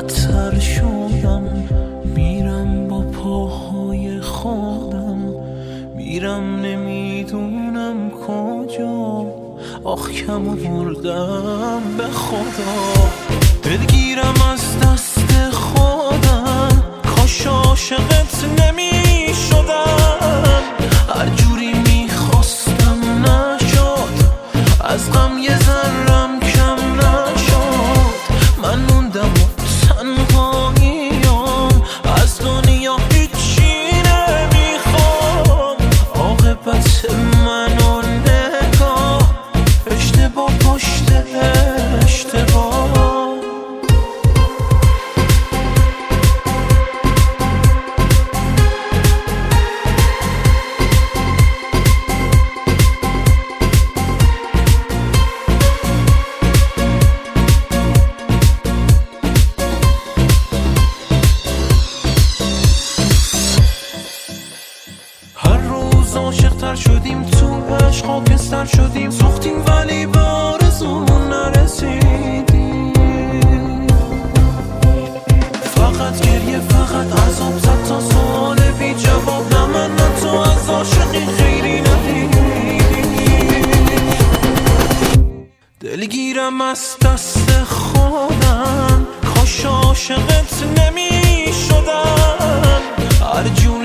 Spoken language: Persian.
بدتر شدم، میرم با پاهای خودم، میرم نمیدونم کجا، آخ کم بردم به خدا. دلگیرم از دست خودم، کاش عاشقت نمی شدم، هر جوری میخواستم نشد، از غم یه ذرم کم نشد. من موندم و تنهاییم، از دنیا هیچی نمیخوام، عاقبت منو نگاه، اشتباه پشت اشتباه. عاشق‌تر شدیم، تو عشق خاکستر شدیم، سوختیم ولی به آرزومون نرسیدیم. فقط گریه، فقط عذاب، صد تا سوال بی جواب، نه من نه تو از عاشقی خیری ندیدیم. دلگیرم از دست خودم، کاش عاشقت نمی شدم، هر جون